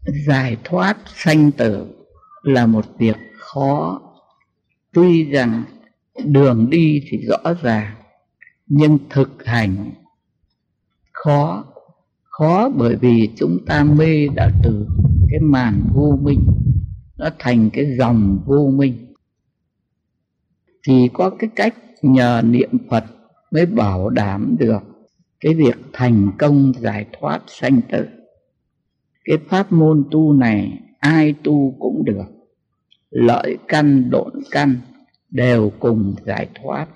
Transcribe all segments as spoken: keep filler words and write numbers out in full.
Giải thoát sanh tử là một việc khó. Tuy rằng đường đi thì rõ ràng, nhưng thực hành khó. Khó bởi vì chúng ta mê đã từ cái màn vô minh, nó thành cái dòng vô minh. Chỉ có cái cách nhờ niệm Phật mới bảo đảm được cái việc thành công giải thoát sanh tử. Cái pháp môn tu này ai tu cũng được, lợi căn độn căn đều cùng giải thoát.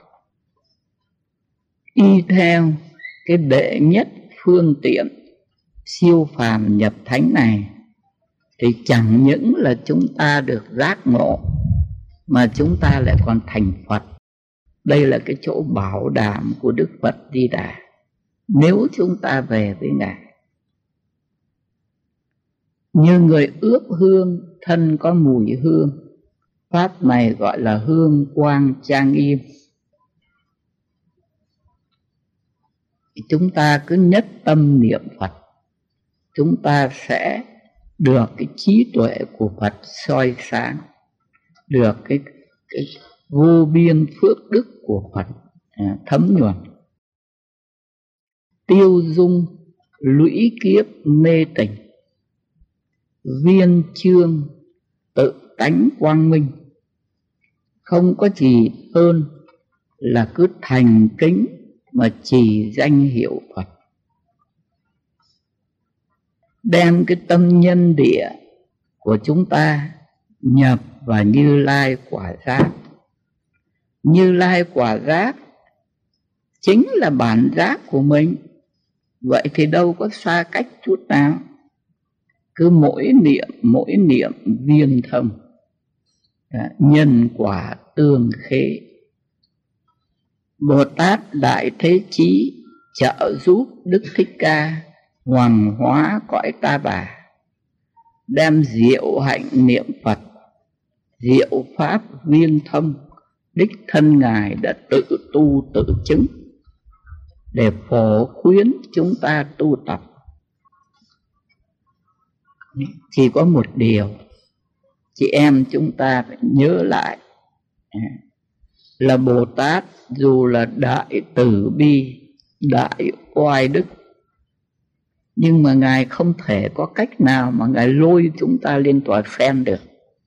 Y theo cái đệ nhất phương tiện siêu phàm nhập thánh này thì chẳng những là chúng ta được giác ngộ, mà chúng ta lại còn thành Phật. Đây là cái chỗ bảo đảm của Đức Phật Di Đà nếu chúng ta về với Ngài. Như người ướp hương, thân có mùi hương. Pháp này gọi là hương quang trang nghiêm. Chúng ta cứ nhất tâm niệm Phật, chúng ta sẽ được cái trí tuệ của Phật soi sáng, được cái, cái vô biên phước đức của Phật à, thấm nhuần. Tiêu dung lũy kiếp mê tình, viên chương tự tánh quang minh. Không có gì hơn là cứ thành kính mà trì danh hiệu Phật. Đem cái tâm nhân địa của chúng ta nhập vào Như Lai quả giác. Như Lai quả giác chính là bản giác của mình. Vậy thì đâu có xa cách chút nào. Cứ mỗi niệm mỗi niệm viên thông, nhân quả tương khế. Bồ Tát Đại Thế Chí trợ giúp Đức Thích Ca hoàng hóa cõi Ta Bà, đem diệu hạnh niệm Phật, diệu pháp viên thông, đích thân Ngài đã tự tu tự chứng để phổ khuyến chúng ta tu tập. Chỉ có một điều chị em chúng ta phải nhớ lại là Bồ Tát dù là đại từ bi, đại oai đức, nhưng mà Ngài không thể có cách nào mà Ngài lôi chúng ta lên tòa sen được.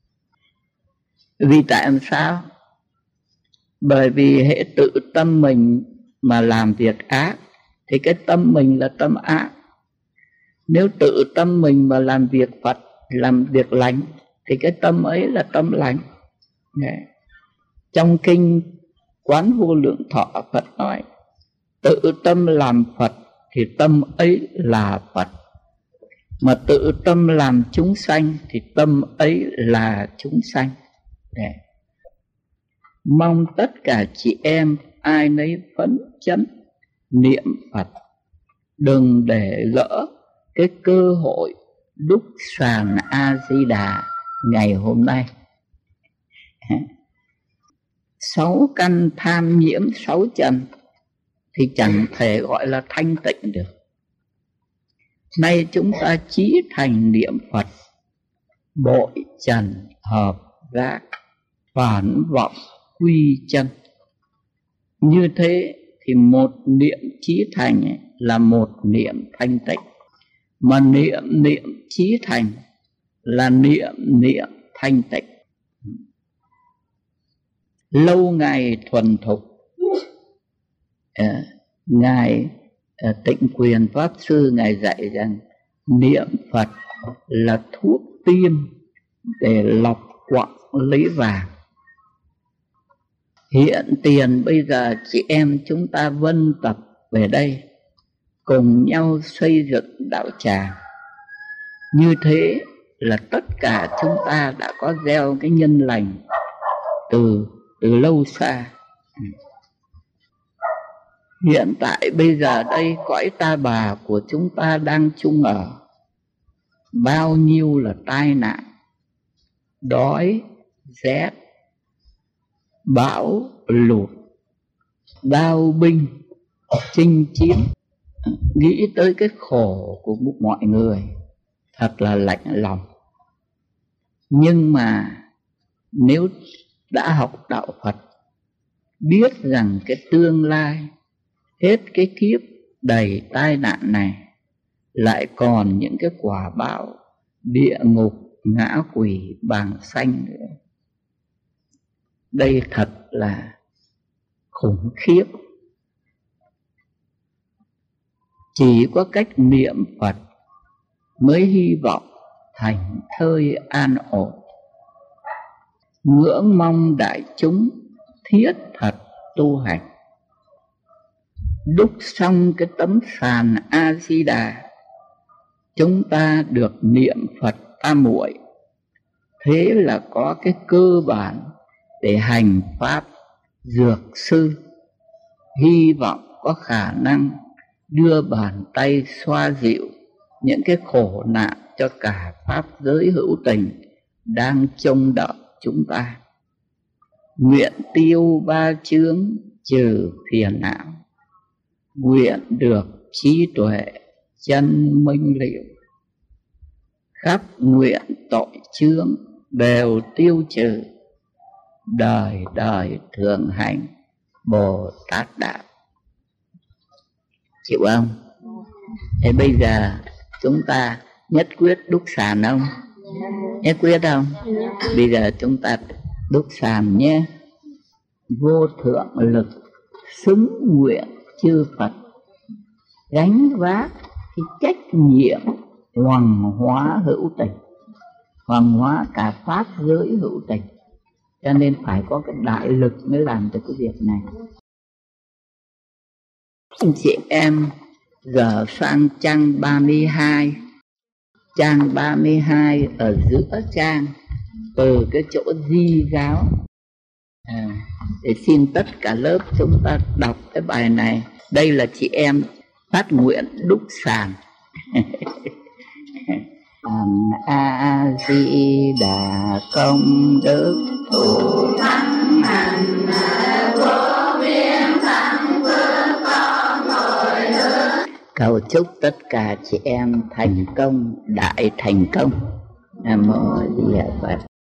Vì tại sao? Bởi vì hệ tự tâm mình mà làm việc ác thì cái tâm mình là tâm ác. Nếu tự tâm mình mà làm việc Phật, làm việc lành thì cái tâm ấy là tâm lành. Đấy. Trong kinh Quán Vô Lượng Thọ, Phật nói tự tâm làm Phật thì tâm ấy là Phật, mà tự tâm làm chúng sanh thì tâm ấy là chúng sanh. Đấy. Mong tất cả chị em ai nấy phấn chấn niệm Phật, đừng để lỡ cái cơ hội đúc sàn A Di Đà ngày hôm nay. Sáu căn tham nhiễm sáu trần thì chẳng thể gọi là thanh tịnh được. Nay chúng ta chí thành niệm Phật, bội trần hợp giác, phản vọng quy chân. Như thế thì một niệm chí thành ấy là một niệm thanh tịnh, mà niệm niệm chí thành là niệm niệm thanh tịnh. Lâu ngày thuần thục, à, Ngài à, Tịnh Quyền Pháp Sư Ngài dạy rằng niệm Phật là thuốc tiên để lọc quặng lấy vàng. Hiện tiền bây giờ chị em chúng ta vân tập về đây, cùng nhau xây dựng đạo tràng. Như thế là tất cả chúng ta đã có gieo cái nhân lành từ từ lâu xa. Hiện tại bây giờ đây cõi Ta Bà của chúng ta đang chung ở, bao nhiêu là tai nạn, đói, rét, bão, lụt, đao binh, chinh chiến. Nghĩ tới cái khổ của mọi người thật là lạnh lòng. Nhưng mà nếu đã học đạo Phật, biết rằng cái tương lai hết cái kiếp đầy tai nạn này lại còn những cái quả báo địa ngục, ngã quỷ, bàng sanh nữa, đây thật là khủng khiếp. Chỉ có cách niệm Phật mới hy vọng thành thơi an ổn. Ngưỡng mong đại chúng thiết thật tu hành. Đúc xong cái tấm sàn A Di Đà, chúng ta được niệm Phật tam muội. Thế là có cái cơ bản để hành pháp dược sư. Hy vọng có khả năng đưa bàn tay xoa dịu những cái khổ nạn cho cả pháp giới hữu tình đang trông đợi chúng ta. Nguyện tiêu ba chướng trừ phiền não, nguyện được trí tuệ chân minh liệu. Khắp nguyện tội chướng đều tiêu trừ, đời đời thường hành Bồ Tát đạo. Chịu không? Thế bây giờ chúng ta nhất quyết đúc sàn không? Nhất quyết không? Bây giờ chúng ta đúc sàn nhé. Vô thượng lực xứng nguyện chư Phật, gánh vác cái trách nhiệm hoàng hóa hữu tình, hoàng hóa cả pháp giới hữu tình. Cho nên phải có cái đại lực mới làm được cái việc này. Anh chị em giờ sang trang ba mươi hai. Trang ba mươi hai ở giữa trang, từ cái chỗ Di giáo. À, để xin tất cả lớp chúng ta đọc cái bài này. Đây là chị em phát nguyện đúc sàn. A Di Đà công đức thù thắng hành vô biên thắng phước con hồi hướng. Cầu chúc tất cả chị em thành công, đại thành công. Nam mô Di Đà Phật.